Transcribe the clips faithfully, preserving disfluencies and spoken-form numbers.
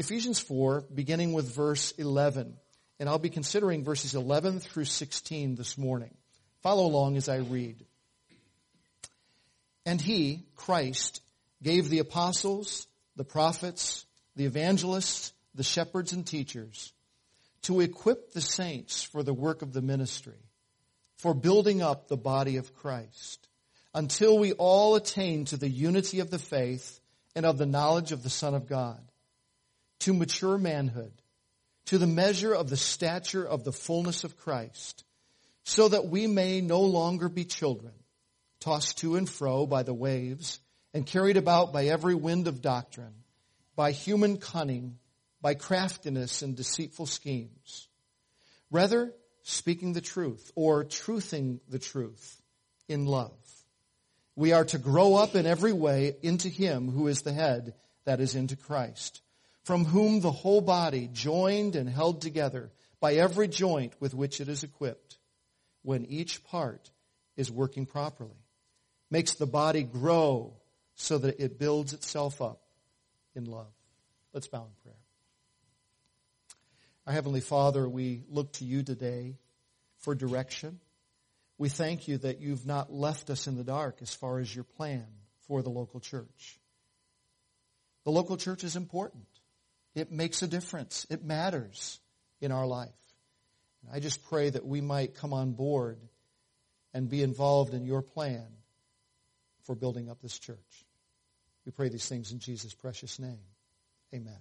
Ephesians four, beginning with verse eleven. And I'll be considering verses eleven through sixteen this morning. Follow along as I read. And he, Christ, gave the apostles, the prophets, the evangelists, the shepherds and teachers, to equip the saints for the work of the ministry, for building up the body of Christ, until we all attain to the unity of the faith and of the knowledge of the Son of God, to mature manhood, to the measure of the stature of the fullness of Christ, so that we may no longer be children, tossed to and fro by the waves, and carried about by every wind of doctrine, by human cunning, by craftiness and deceitful schemes. Rather, speaking the truth, or truthing the truth, in love, we are to grow up in every way into Him who is the head, that is, into Christ, from whom the whole body, joined and held together by every joint with which it is equipped, when each part is working properly, makes the body grow so that it builds itself up in love. Let's bow in prayer. Our Heavenly Father, we look to you today for direction. We thank you that you've not left us in the dark as far as your plan for the local church. The local church is important. It makes a difference. It matters in our life. And I just pray that we might come on board and be involved in your plan for building up this church. We pray these things in Jesus' precious name. Amen.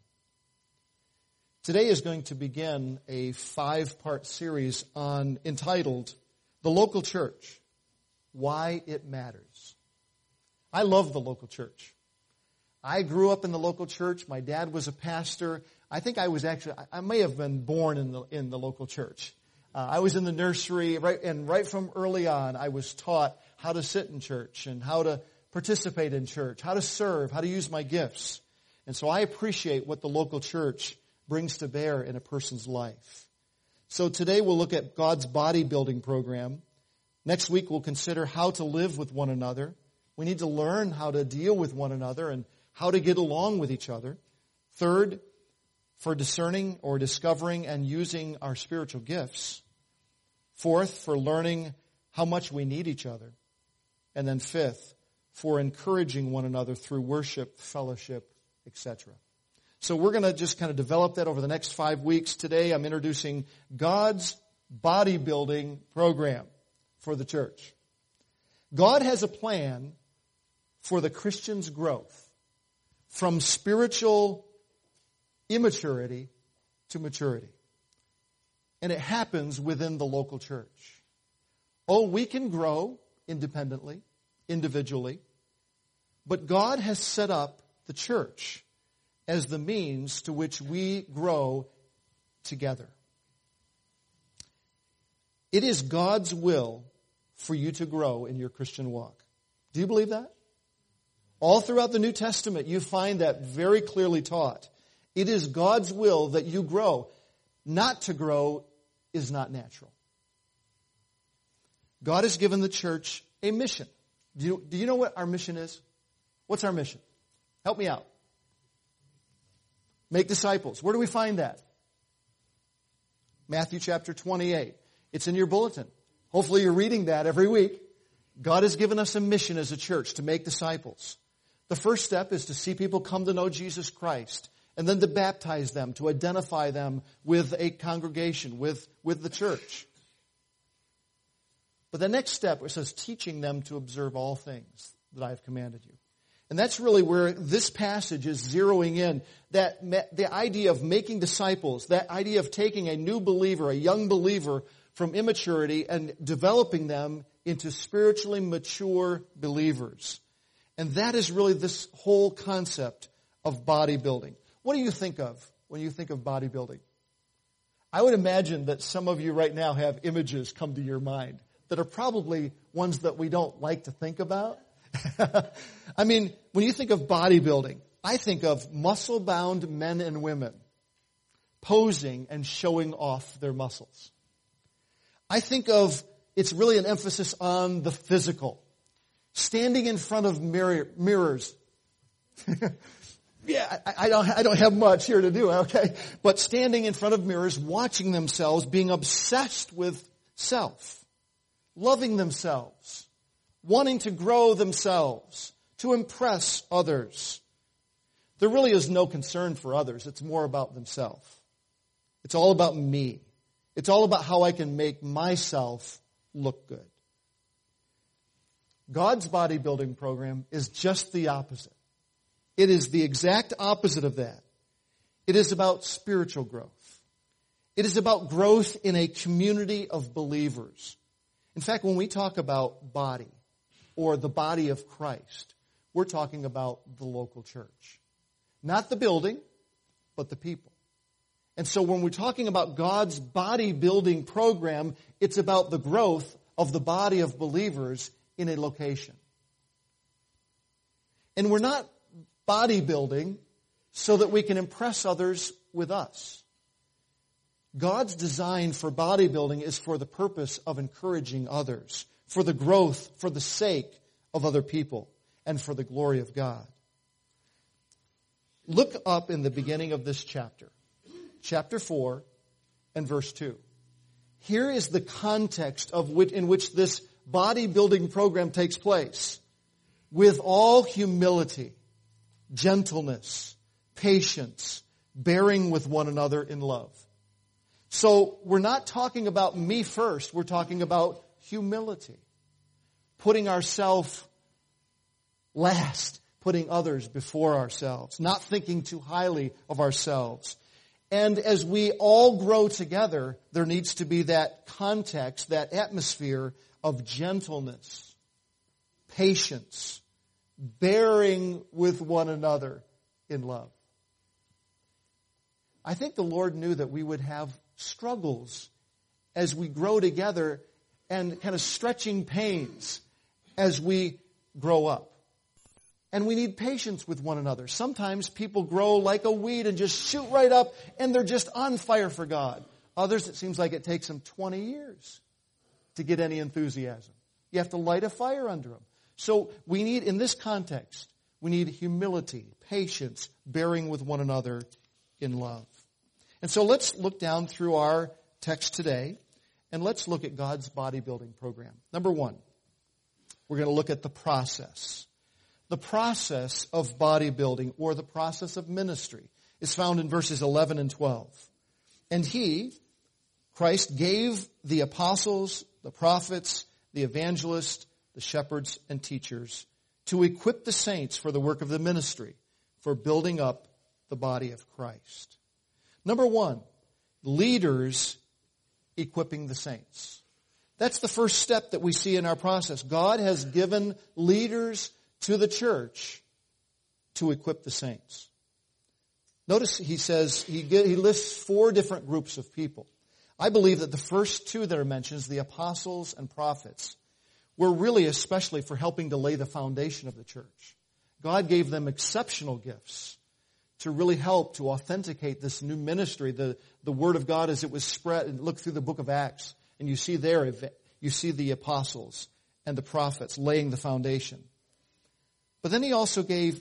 Today is going to begin a five-part series on entitled The Local Church, Why It Matters. I love the local church. I grew up in the local church. My dad was a pastor. I think I was actually, I may have been born in the in the local church. Uh, I was in the nursery, right, and right from early on, I was taught how to sit in church and how to participate in church, how to serve, how to use my gifts. And so I appreciate what the local church brings to bear in a person's life. So today we'll look at God's bodybuilding program. Next week we'll consider how to live with one another. We need to learn how to deal with one another and how to get along with each other. Third, for discerning or discovering and using our spiritual gifts. Fourth, for learning how much we need each other. And then fifth, for encouraging one another through worship, fellowship, et cetera. So we're going to just kind of develop that over the next five weeks. Today I'm introducing God's bodybuilding program for the church. God has a plan for the Christian's growth from spiritual immaturity to maturity. And it happens within the local church. Oh, we can grow independently, individually, but God has set up the church as the means to which we grow together. It is God's will for you to grow in your Christian walk. Do you believe that? All throughout the New Testament, you find that very clearly taught. It is God's will that you grow. Not to grow is not natural. God has given the church a mission. Do you, do you know what our mission is? What's our mission? Help me out. Make disciples. Where do we find that? Matthew chapter twenty-eight. It's in your bulletin. Hopefully you're reading that every week. God has given us a mission as a church to make disciples. The first step is to see people come to know Jesus Christ, and then to baptize them, to identify them with a congregation, with, with the church. But the next step, it says, teaching them to observe all things that I have commanded you. And that's really where this passage is zeroing in, that the idea of making disciples, that idea of taking a new believer, a young believer from immaturity and developing them into spiritually mature believers. And that is really this whole concept of bodybuilding. What do you think of when you think of bodybuilding? I would imagine that some of you right now have images come to your mind that are probably ones that we don't like to think about. I mean, when you think of bodybuilding, I think of muscle-bound men and women posing and showing off their muscles. I think of, it's really an emphasis on the physical. Standing in front of mirror, mirrors. yeah, I, I don't, I don't have much here to do, okay? But standing in front of mirrors, watching themselves, being obsessed with self, loving themselves, wanting to grow themselves, to impress others. There really is no concern for others. It's more about themselves. It's all about me. It's all about how I can make myself look good. God's bodybuilding program is just the opposite. It is the exact opposite of that. It is about spiritual growth. It is about growth in a community of believers. In fact, when we talk about body or the body of Christ, we're talking about the local church. Not the building, but the people. And so when we're talking about God's bodybuilding program, it's about the growth of the body of believers in a location. And we're not bodybuilding so that we can impress others with us. God's design for bodybuilding is for the purpose of encouraging others, for the growth, for the sake of other people, and for the glory of God. Look up in the beginning of this chapter, chapter four and verse two. Here is the context of which, in which this bodybuilding program takes place. With all humility, gentleness, patience, bearing with one another in love. So we're not talking about me first. We're talking about humility. Putting ourselves last. Putting others before ourselves. Not thinking too highly of ourselves. And as we all grow together, there needs to be that context, that atmosphere of gentleness, patience, bearing with one another in love. I think the Lord knew that we would have struggles as we grow together and kind of stretching pains as we grow up. And we need patience with one another. Sometimes people grow like a weed and just shoot right up and they're just on fire for God. Others, it seems like it takes them twenty years to get any enthusiasm. You have to light a fire under them. So we need, in this context, we need humility, patience, bearing with one another in love. And so let's look down through our text today and let's look at God's bodybuilding program. Number one, we're going to look at the process. The process of bodybuilding or the process of ministry is found in verses eleven and twelve. And he, Christ, gave the apostles, the prophets, the evangelists, the shepherds and teachers to equip the saints for the work of the ministry, for building up the body of Christ. Number one, leaders equipping the saints. That's the first step that we see in our process. God has given leaders to the church to equip the saints. Notice he says, he, he lists four different groups of people. I believe that the first two that are mentioned, the apostles and prophets, were really especially for helping to lay the foundation of the church. God gave them exceptional gifts to really help to authenticate this new ministry, the, the Word of God as it was spread. And look through the book of Acts, and you see there, you see the apostles and the prophets laying the foundation. But then he also gave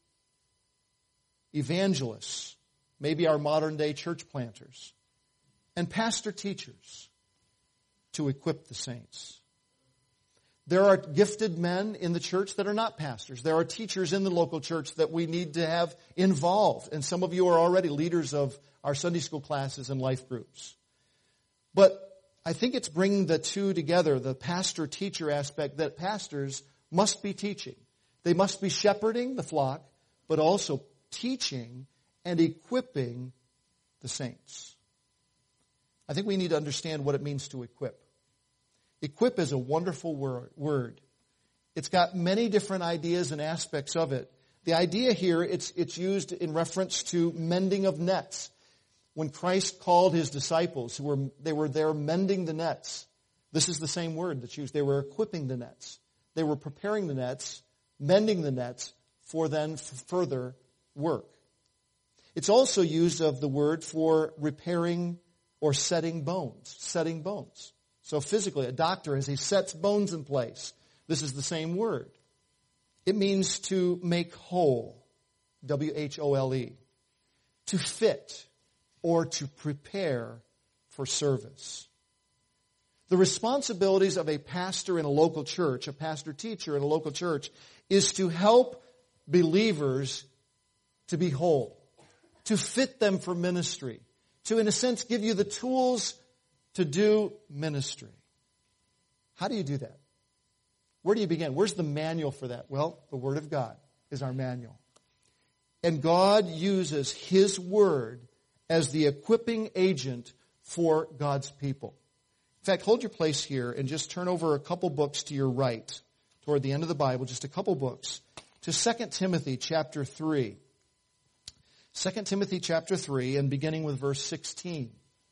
evangelists, maybe our modern day church planters, and pastor teachers to equip the saints. There are gifted men in the church that are not pastors. There are teachers in the local church that we need to have involved. And some of you are already leaders of our Sunday school classes and life groups. But I think it's bringing the two together, the pastor-teacher aspect, that pastors must be teaching. They must be shepherding the flock, but also teaching and equipping the saints. I think we need to understand what it means to equip. Equip is a wonderful word. It's got many different ideas and aspects of it. The idea here, it's, it's used in reference to mending of nets. When Christ called his disciples, who were, they were there mending the nets. This is the same word that's used. They were equipping the nets. They were preparing the nets, mending the nets for then further work. It's also used of the word for repairing or setting bones, setting bones. So physically, a doctor, as he sets bones in place, this is the same word. It means to make whole, W H O L E, to fit or to prepare for service. The responsibilities of a pastor in a local church, a pastor-teacher in a local church, is to help believers to be whole, to fit them for ministry, to, in a sense, give you the tools to do ministry. How do you do that? Where do you begin? Where's the manual for that? Well, the Word of God is our manual. And God uses His Word as the equipping agent for God's people. In fact, hold your place here and just turn over a couple books to your right, toward the end of the Bible, just a couple books, to Second Timothy chapter three. Second Timothy chapter three, and beginning with verse sixteen.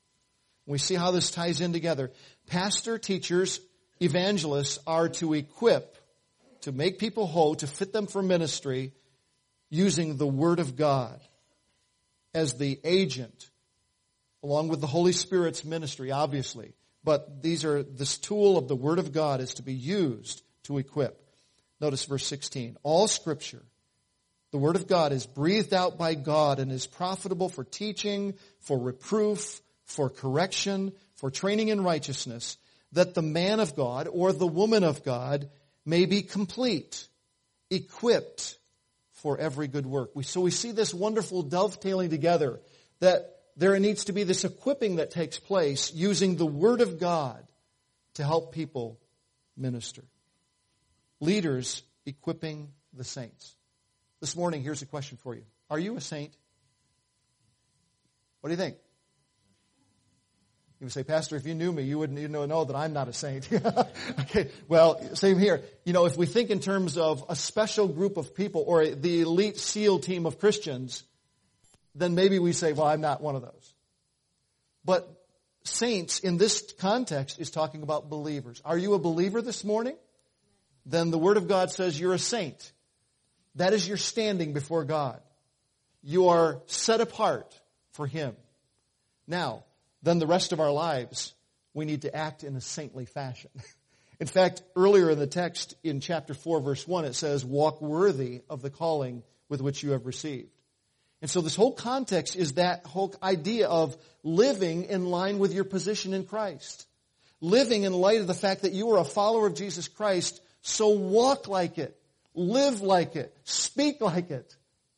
We see how this ties in together. Pastor, teachers, evangelists are to equip, to make people whole, to fit them for ministry, using the Word of God as the agent, along with the Holy Spirit's ministry, obviously. But these are, this tool of the Word of God is to be used to equip. Notice verse sixteen. All Scripture, the Word of God, is breathed out by God and is profitable for teaching, for reproof, for correction, for training in righteousness, that the man of God or the woman of God may be complete, equipped for every good work. We, so we see this wonderful dovetailing together, that there needs to be this equipping that takes place using the Word of God to help people minister. Leaders equipping the saints. This morning, here's a question for you. Are you a saint? What do you think? You would say, Pastor, if you knew me, you wouldn't you know, know that I'm not a saint. Okay, well, same here. You know, if we think in terms of a special group of people or the elite SEAL team of Christians, then maybe we say, well, I'm not one of those. But saints in this context is talking about believers. Are you a believer this morning? Then the Word of God says you're a saint. That is your standing before God. You are set apart for Him. Now, then the rest of our lives, we need to act in a saintly fashion. In fact, earlier in the text in chapter four, verse one, it says, walk worthy of the calling with which you have received. And so this whole context is that whole idea of living in line with your position in Christ. Living in light of the fact that you are a follower of Jesus Christ, so walk like it, live like it, speak like it.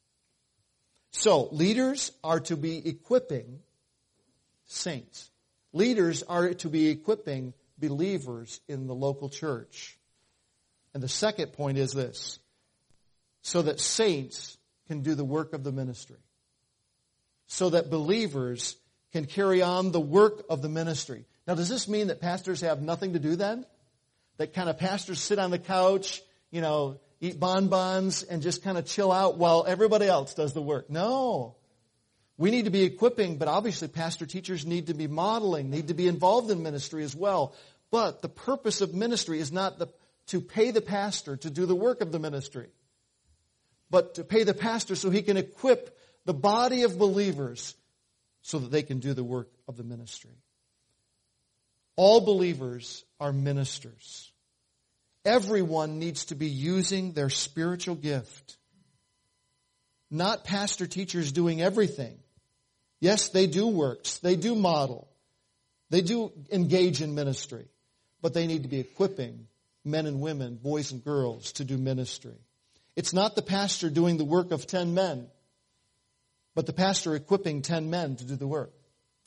So leaders are to be equipping saints. Leaders are to be equipping believers in the local church. And the second point is this, so that saints can do the work of the ministry. So that believers can carry on the work of the ministry. Now, does this mean that pastors have nothing to do then? That kind of pastors sit on the couch, you know, eat bonbons and just kind of chill out while everybody else does the work? No. We need to be equipping, but obviously pastor teachers need to be modeling, need to be involved in ministry as well. But the purpose of ministry is not the, to pay the pastor to do the work of the ministry, but to pay the pastor so he can equip the body of believers so that they can do the work of the ministry. All believers are ministers. Everyone needs to be using their spiritual gift. Not pastor teachers doing everything. Yes, they do works. They do model. They do engage in ministry. But they need to be equipping men and women, boys and girls, to do ministry. It's not the pastor doing the work of ten men, but the pastor equipping ten men to do the work.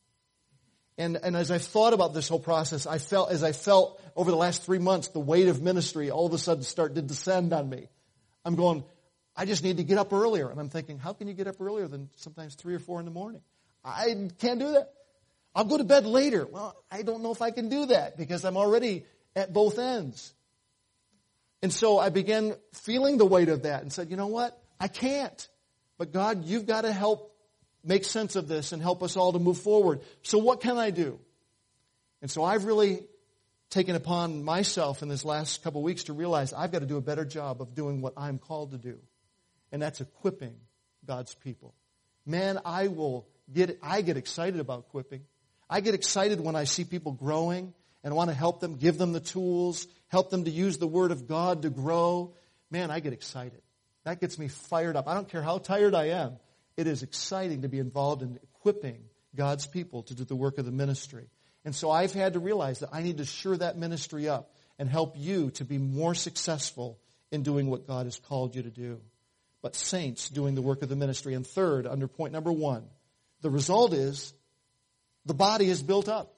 And, and as I thought about this whole process, I felt, as I felt over the last three months, the weight of ministry all of a sudden start to descend on me. I'm going, I just need to get up earlier. And I'm thinking, how can you get up earlier than sometimes three or four in the morning? I can't do that. I'll go to bed later. Well, I don't know if I can do that because I'm already at both ends. And so I began feeling the weight of that and said, you know what? I can't. But God, you've got to help make sense of this and help us all to move forward. So what can I do? And so I've really taken upon myself in this last couple of weeks to realize I've got to do a better job of doing what I'm called to do. And that's equipping God's people. Man, I will get, I get excited about equipping. I get excited when I see people growing and want to help them, give them the tools, help them to use the Word of God to grow. Man, I get excited. That gets me fired up. I don't care how tired I am. It is exciting to be involved in equipping God's people to do the work of the ministry. And so I've had to realize that I need to shore that ministry up and help you to be more successful in doing what God has called you to do. But saints doing the work of the ministry. And third, under point number one, the result is the body is built up.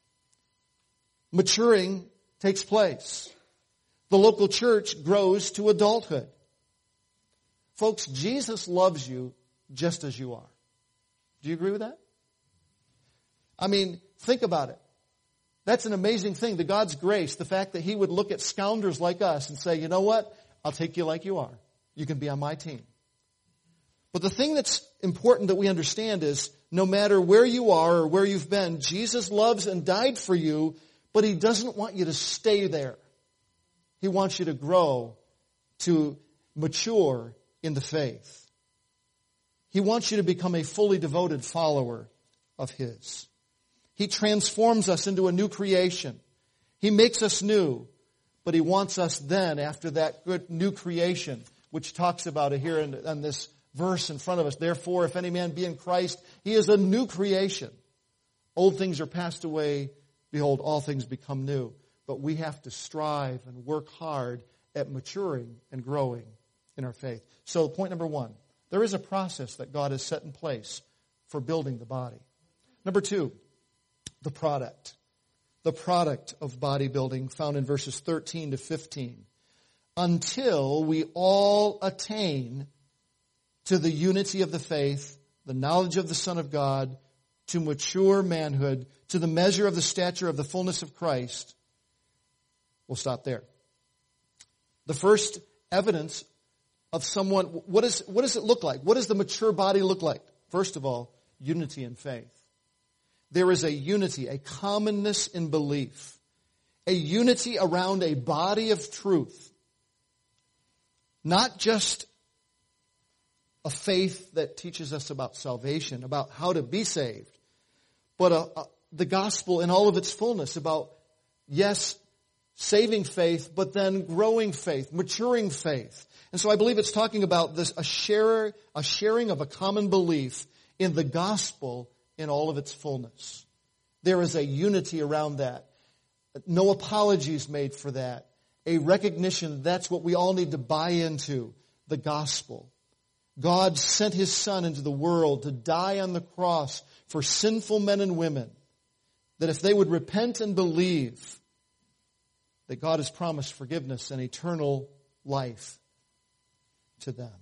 Maturing takes place. The local church grows to adulthood. Folks, Jesus loves you just as you are. Do you agree with that? I mean, think about it. That's an amazing thing, the God's grace, the fact that He would look at scoundrels like us and say, you know what? I'll take you like you are. You can be on my team. But the thing that's important that we understand is no matter where you are or where you've been, Jesus loves and died for you, but He doesn't want you to stay there. He wants you to grow, to mature in the faith. He wants you to become a fully devoted follower of His. He transforms us into a new creation. He makes us new, but He wants us then, after that good new creation, which talks about it here in, in this verse in front of us. Therefore, if any man be in Christ, he is a new creation. Old things are passed away. Behold, all things become new. But we have to strive and work hard at maturing and growing in our faith. So point number one, there is a process that God has set in place for building the body. Number two, the product. The product of bodybuilding found in verses thirteen to fifteen. Until we all attain to the unity of the faith, the knowledge of the Son of God, to mature manhood, to the measure of the stature of the fullness of Christ. We'll stop there. The first evidence of someone, what, is, what does it look like? What does the mature body look like? First of all, unity in faith. There is a unity, a commonness in belief, a unity around a body of truth. Not just a faith that teaches us about salvation, about how to be saved, but a, a, the gospel in all of its fullness about, yes, saving faith, but then growing faith, maturing faith. And so I believe it's talking about this, a share, a sharing of a common belief in the gospel in all of its fullness. There is a unity around that. No apologies made for that. A recognition that's what we all need to buy into, the gospel. God sent His Son into the world to die on the cross for sinful men and women, that if they would repent and believe, that God has promised forgiveness and eternal life to them.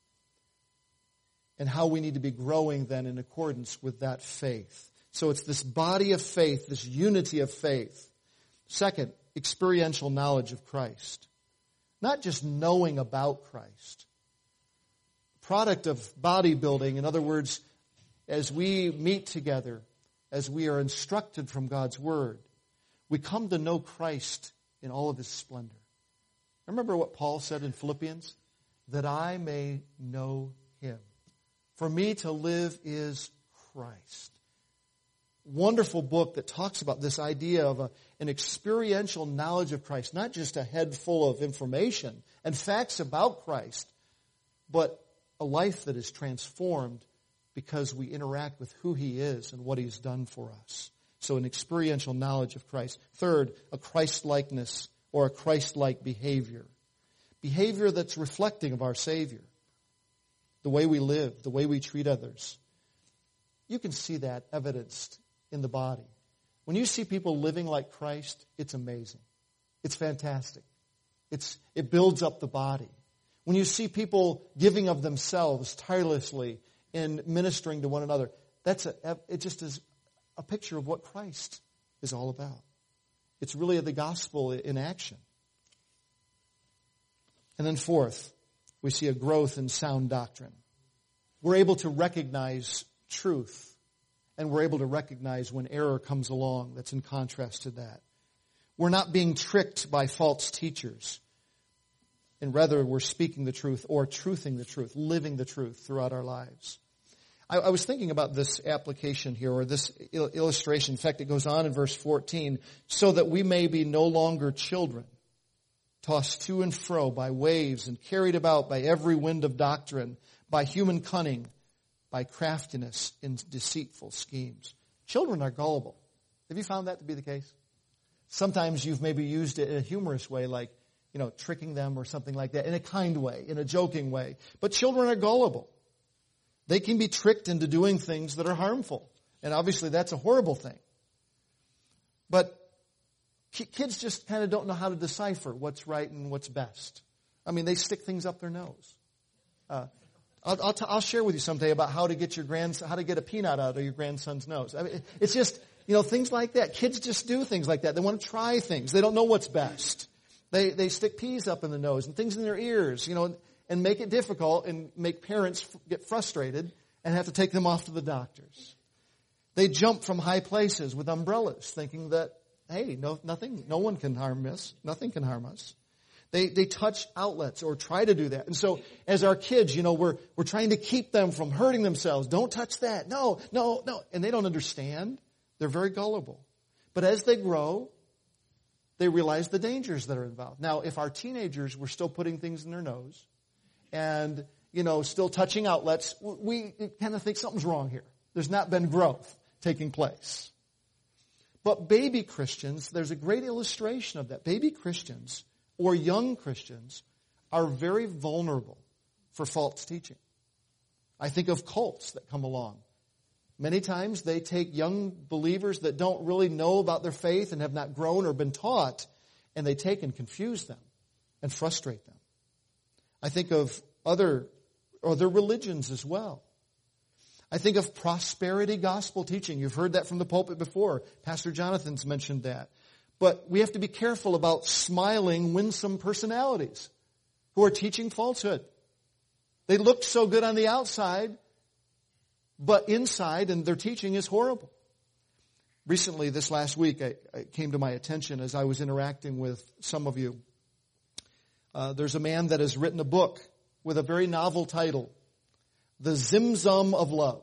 And how we need to be growing then in accordance with that faith. So it's this body of faith, this unity of faith. Second, experiential knowledge of Christ. Not just knowing about Christ. Product of bodybuilding, in other words, as we meet together, as we are instructed from God's Word, we come to know Christ in all of His splendor. Remember what Paul said in Philippians? That I may know Him. For me to live is Christ. Wonderful book that talks about this idea of a, an experiential knowledge of Christ. Not just a head full of information and facts about Christ, but a life that is transformed because we interact with who He is and what He's done for us. So an experiential knowledge of Christ. Third, a Christ-likeness or a Christ-like behavior. Behavior that's reflecting of our Savior. The way we live, the way we treat others. You can see that evidenced in the body. When you see people living like Christ, it's amazing. It's fantastic. It's, it builds up the body. When you see people giving of themselves tirelessly in ministering to one another, that's a, it just is a picture of what Christ is all about. It's really the gospel in action. And then fourth, we see a growth in sound doctrine. We're able to recognize truth, and we're able to recognize when error comes along that's in contrast to that. We're not being tricked by false teachers. And rather, we're speaking the truth or truthing the truth, living the truth throughout our lives. I, I was thinking about this application here, or this il- illustration. In fact, it goes on in verse fourteen, so that we may be no longer children, tossed to and fro by waves and carried about by every wind of doctrine, by human cunning, by craftiness in deceitful schemes. Children are gullible. Have you found that to be the case? Sometimes you've maybe used it in a humorous way, like, you know, tricking them or something like that, in a kind way, in a joking way. But children are gullible. They can be tricked into doing things that are harmful. And obviously that's a horrible thing. But kids just kind of don't know how to decipher what's right and what's best. I mean, they stick things up their nose. Uh, I'll, I'll, t- I'll share with you someday about how to get your grandson, how to get a peanut out of your grandson's nose. I mean, it's just, you know, things like that. Kids just do things like that. They want to try things. They don't know what's best. They they stick peas up in the nose and things in their ears, you know, and make it difficult and make parents f- get frustrated and have to take them off to the doctors. They jump from high places with umbrellas, thinking that, hey, no, nothing, no one can harm us. Nothing can harm us. They they touch outlets or try to do that. And so as our kids, you know, we're we're trying to keep them from hurting themselves. Don't touch that. No, no, no. And they don't understand. They're very gullible. But as they grow, they realize the dangers that are involved. Now, if our teenagers were still putting things in their nose and, you know, still touching outlets, we kind of think something's wrong here. There's not been growth taking place. But baby Christians, there's a great illustration of that. Baby Christians or young Christians are very vulnerable for false teaching. I think of cults that come along. Many times they take young believers that don't really know about their faith and have not grown or been taught, and they take and confuse them and frustrate them. I think of other, other religions as well. I think of prosperity gospel teaching. You've heard that from the pulpit before. Pastor Jonathan's mentioned that. But we have to be careful about smiling, winsome personalities who are teaching falsehood. They look so good on the outside, but inside, and their teaching is horrible. Recently, this last week, I, it came to my attention as I was interacting with some of you. Uh, there's a man that has written a book with a very novel title, The Zimzum of Love,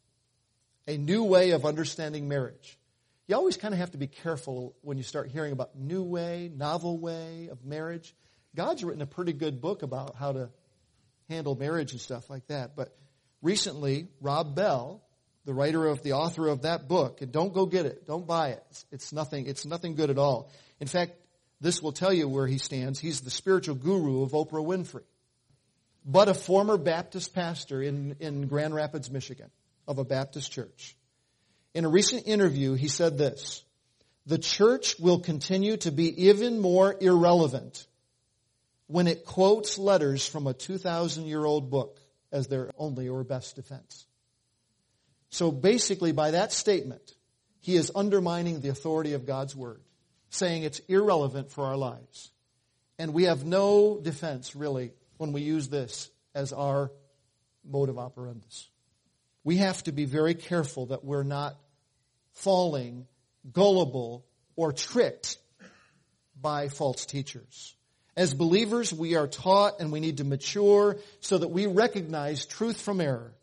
a new way of understanding marriage. You always kind of have to be careful when you start hearing about new way, novel way of marriage. God's written a pretty good book about how to handle marriage and stuff like that. But recently, Rob Bell, the writer of the author of that book, and don't go get it, don't buy it. It's, it's nothing, it's nothing good at all. In fact, this will tell you where he stands. He's the spiritual guru of Oprah Winfrey, but a former Baptist pastor in, in Grand Rapids, Michigan, of a Baptist church. In a recent interview, he said this: the church will continue to be even more irrelevant when it quotes letters from a two thousand year old book as their only or best defense. So basically, by that statement, he is undermining the authority of God's Word, saying it's irrelevant for our lives. And we have no defense, really, when we use this as our modus operandi. We have to be very careful that we're not falling gullible or tricked by false teachers. As believers, we are taught and we need to mature so that we recognize truth from error.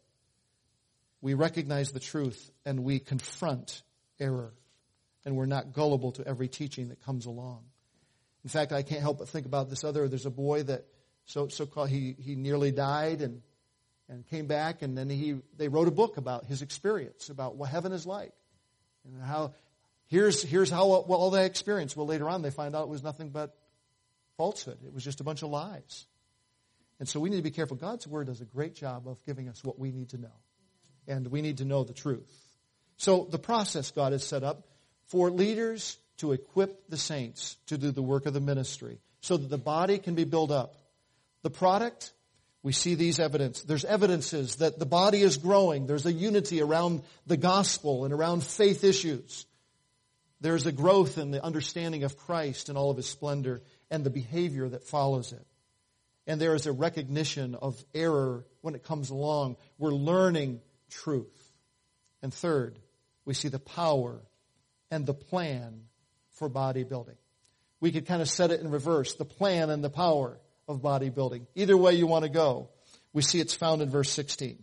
We recognize the truth and we confront error. And we're not gullible to every teaching that comes along. In fact, I can't help but think about this other. There's a boy that so so called he he nearly died and and came back, and then he they wrote a book about his experience, about what heaven is like, and how here's here's how well, all that experience. Well, later on they find out it was nothing but falsehood. It was just a bunch of lies. And so we need to be careful. God's Word does a great job of giving us what we need to know. And we need to know the truth. So the process God has set up for leaders to equip the saints to do the work of the ministry so that the body can be built up. The product, we see these evidence. There's evidences that the body is growing. There's a unity around the gospel and around faith issues. There's a growth in the understanding of Christ and all of His splendor and the behavior that follows it. And there is a recognition of error when it comes along. We're learning truth. And third, we see the power and the plan for bodybuilding. We could kind of set it in reverse, the plan and the power of bodybuilding. Either way you want to go, we see it's found in verse sixteen.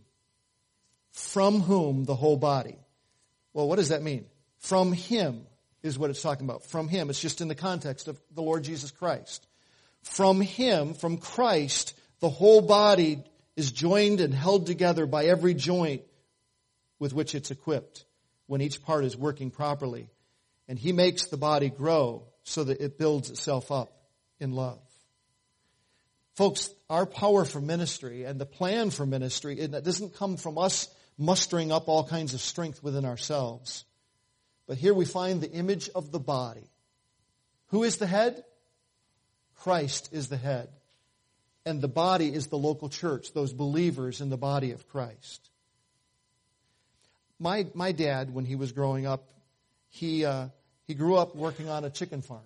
From whom the whole body. Well, what does that mean? From Him is what it's talking about. From Him. It's just in the context of the Lord Jesus Christ. From Him, from Christ, the whole body is joined and held together by every joint with which it's equipped when each part is working properly. And He makes the body grow so that it builds itself up in love. Folks, our power for ministry and the plan for ministry, it doesn't come from us mustering up all kinds of strength within ourselves. But here we find the image of the body. Who is the head? Christ is the head. And the body is the local church, those believers in the body of Christ. My my dad, when he was growing up, he uh, he grew up working on a chicken farm.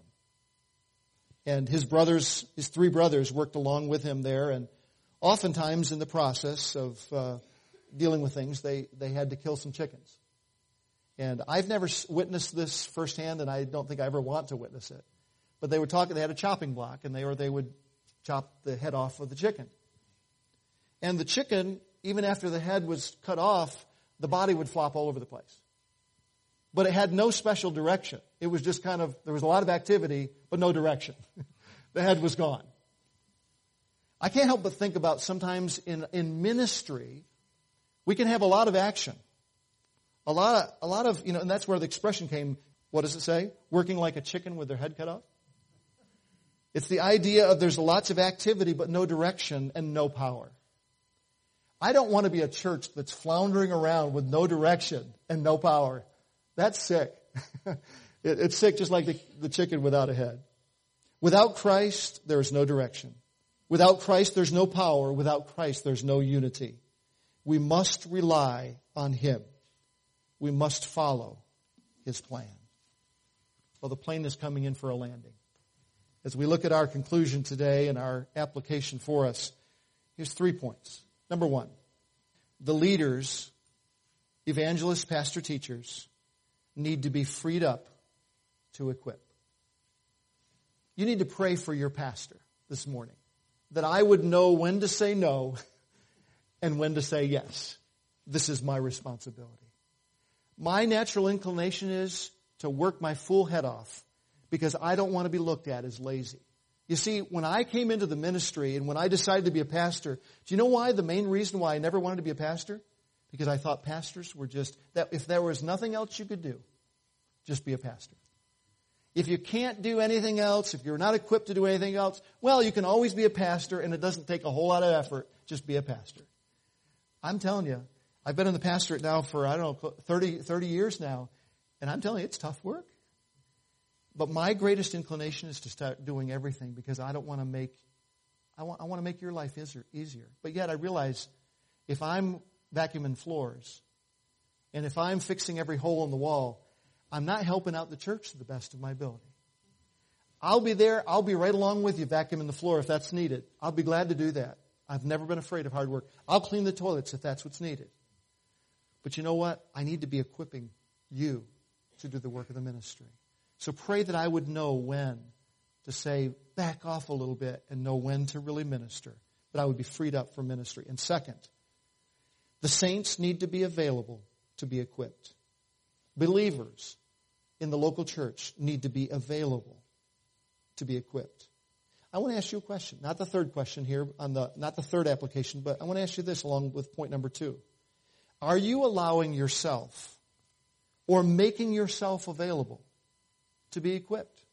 And his brothers, his three brothers, worked along with him there. And oftentimes in the process of uh, dealing with things, they, they had to kill some chickens. And I've never witnessed this firsthand, and I don't think I ever want to witness it. But they would talk, they had a chopping block, and they or they would chop the head off of the chicken. And the chicken, even after the head was cut off, the body would flop all over the place. But it had no special direction. It was just kind of, there was a lot of activity, but no direction. The head was gone. I can't help but think about sometimes in, in ministry, we can have a lot of action. A lot of, a lot of, you know, and that's where the expression came, what does it say? Working like a chicken with their head cut off? It's the idea of there's lots of activity, but no direction and no power. I don't want to be a church that's floundering around with no direction and no power. That's sick. it, it's sick just like the, the chicken without a head. Without Christ, there is no direction. Without Christ, there's no power. Without Christ, there's no unity. We must rely on Him. We must follow His plan. Well, the plane is coming in for a landing. As we look at our conclusion today and our application for us, here's three points. Number one, the leaders, evangelists, pastor, teachers, need to be freed up to equip. You need to pray for your pastor this morning, that I would know when to say no and when to say yes. This is my responsibility. My natural inclination is to work my full head off because I don't want to be looked at as lazy. You see, when I came into the ministry and when I decided to be a pastor, do you know why? The main reason why I never wanted to be a pastor? Because I thought pastors were just, that if there was nothing else you could do, just be a pastor. If you can't do anything else, if you're not equipped to do anything else, well, you can always be a pastor and it doesn't take a whole lot of effort. Just be a pastor. I'm telling you, I've been in the pastorate now for, I don't know, thirty, thirty years now, and I'm telling you, it's tough work. But my greatest inclination is to start doing everything because I don't want to make, I want, I want to make your life easier, easier. But yet I realize if I'm vacuuming floors and if I'm fixing every hole in the wall, I'm not helping out the church to the best of my ability. I'll be there. I'll be right along with you vacuuming the floor if that's needed. I'll be glad to do that. I've never been afraid of hard work. I'll clean the toilets if that's what's needed. But you know what? I need to be equipping you to do the work of the ministry. So pray that I would know when to say, back off a little bit and know when to really minister. That I would be freed up for ministry. And second, the saints need to be available to be equipped. Believers in the local church need to be available to be equipped. I want to ask you a question. Not the third question here, on the not the third application, but I want to ask you this along with point number two. Are you allowing yourself or making yourself available to be equipped?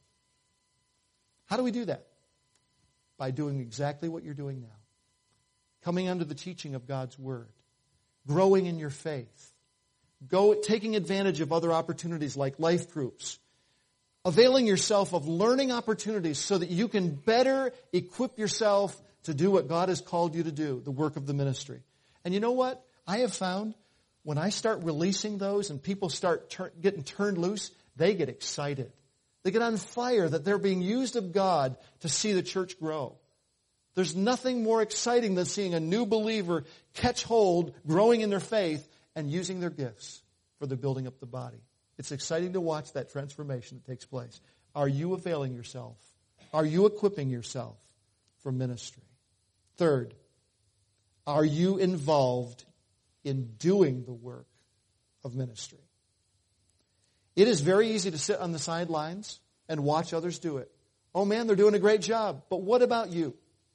How do we do that? By doing exactly what you're doing now. Coming under the teaching of God's Word. Growing in your faith. Go taking advantage of other opportunities like life groups. Availing yourself of learning opportunities so that you can better equip yourself to do what God has called you to do, the work of the ministry. And you know what? I have found when I start releasing those and people start tur- getting turned loose, they get excited. They get on fire that they're being used of God to see the church grow. There's nothing more exciting than seeing a new believer catch hold, growing in their faith, and using their gifts for the building up the body. It's exciting to watch that transformation that takes place. Are you availing yourself? Are you equipping yourself for ministry? Third, are you involved in doing the work of ministry? It is very easy to sit on the sidelines and watch others do it. Oh man, they're doing a great job. But what about you?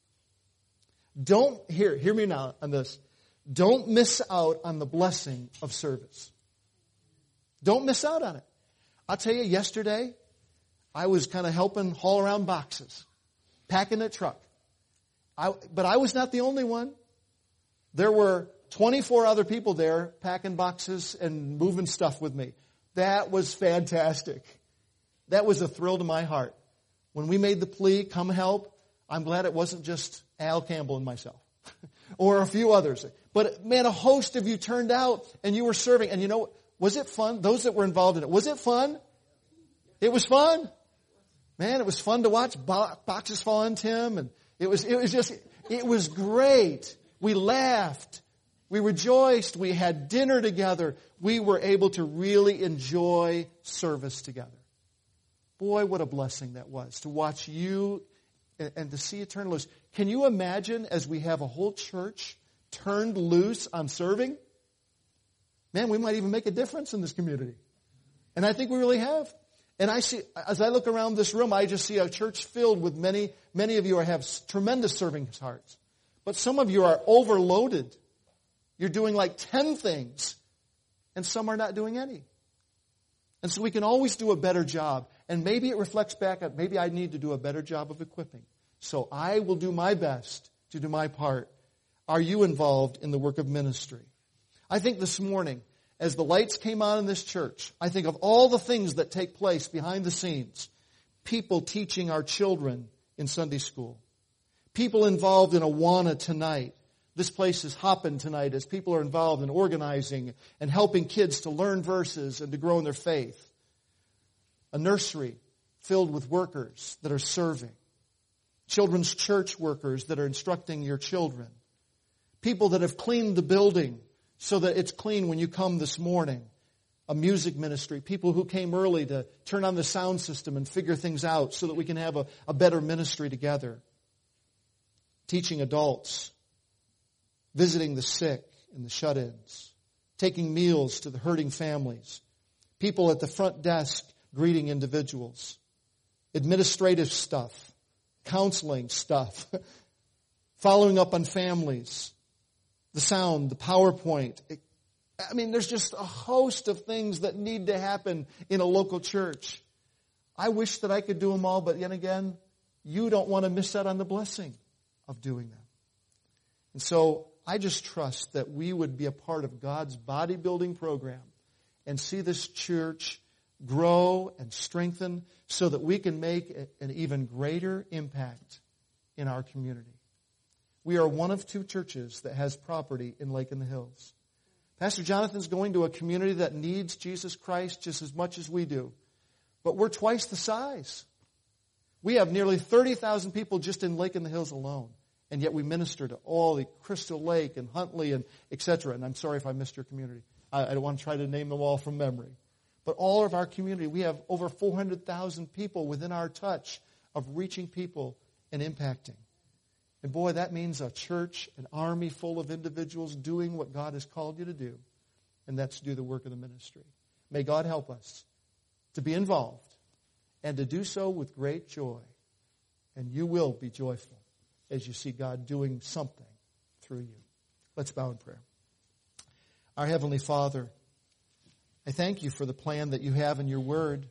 Don't, hear, hear me now on this. Don't miss out on the blessing of service. Don't miss out on it. I'll tell you, yesterday, I was kind of helping haul around boxes, packing a truck. I, but I was not the only one. There were twenty-four other people there packing boxes and moving stuff with me. That was fantastic. That was a thrill to my heart. When we made the plea, come help, I'm glad it wasn't just Al Campbell and myself or a few others. But man, a host of you turned out and you were serving. And you know, was it fun? Those that were involved in it, was it fun? It was fun. Man, it was fun to watch bo- boxes fall on Tim. And it was, it was just, it was great. We laughed. We rejoiced. We had dinner together. We were able to really enjoy service together. Boy, what a blessing that was to watch you and, and to see it turn loose. Can you imagine as we have a whole church turned loose on serving? Man, we might even make a difference in this community. And I think we really have. And I see, as I look around this room, I just see a church filled with many, many of you have tremendous serving hearts. But some of you are overloaded. You're doing like ten things, and some are not doing any. And so we can always do a better job. And maybe it reflects back at, maybe I need to do a better job of equipping. So I will do my best to do my part. Are you involved in the work of ministry? I think this morning, as the lights came on in this church, I think of all the things that take place behind the scenes. People teaching our children in Sunday school. People involved in Awana tonight. This place is hopping tonight as people are involved in organizing and helping kids to learn verses and to grow in their faith. A nursery filled with workers that are serving. Children's church workers that are instructing your children. People that have cleaned the building so that it's clean when you come this morning. A music ministry. People who came early to turn on the sound system and figure things out so that we can have a, a better ministry together. Teaching adults. Visiting the sick and the shut-ins. Taking meals to the hurting families. People at the front desk greeting individuals. Administrative stuff. Counseling stuff. Following up on families. The sound, the PowerPoint. It, I mean, there's just a host of things that need to happen in a local church. I wish that I could do them all, but yet again, you don't want to miss out on the blessing of doing them. And so I just trust that we would be a part of God's bodybuilding program and see this church grow and strengthen so that we can make an even greater impact in our community. We are one of two churches that has property in Lake in the Hills. Pastor Jonathan's going to a community that needs Jesus Christ just as much as we do. But we're twice the size. We have nearly thirty thousand people just in Lake in the Hills alone. And yet we minister to all the Crystal Lake and Huntley and et cetera. And I'm sorry if I missed your community. I, I don't want to try to name them all from memory. But all of our community, we have over four hundred thousand people within our touch of reaching people and impacting. And boy, that means a church, an army full of individuals doing what God has called you to do. And that's to do the work of the ministry. May God help us to be involved and to do so with great joy. And you will be joyful as you see God doing something through you. Let's bow in prayer. Our Heavenly Father, I thank you for the plan that you have in your word.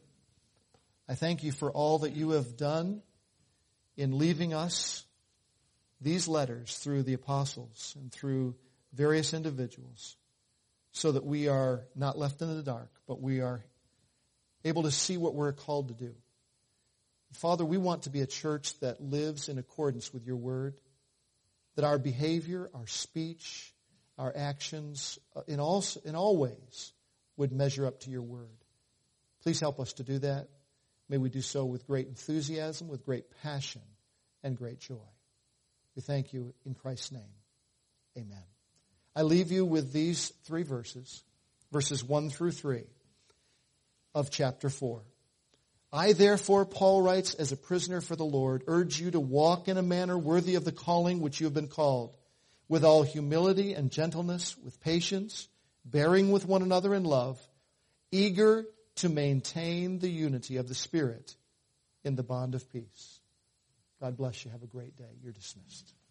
I thank you for all that you have done in leaving us these letters through the apostles and through various individuals so that we are not left in the dark, but we are able to see what we're called to do. Father, we want to be a church that lives in accordance with your word, that our behavior, our speech, our actions, in all, in all ways would measure up to your word. Please help us to do that. May we do so with great enthusiasm, with great passion, and great joy. We thank you in Christ's name. Amen. I leave you with these three verses, verses one through three of chapter four. I therefore, Paul writes, as a prisoner for the Lord, urge you to walk in a manner worthy of the calling which you have been called, with all humility and gentleness, with patience, bearing with one another in love, eager to maintain the unity of the Spirit in the bond of peace. God bless you. Have a great day. You're dismissed.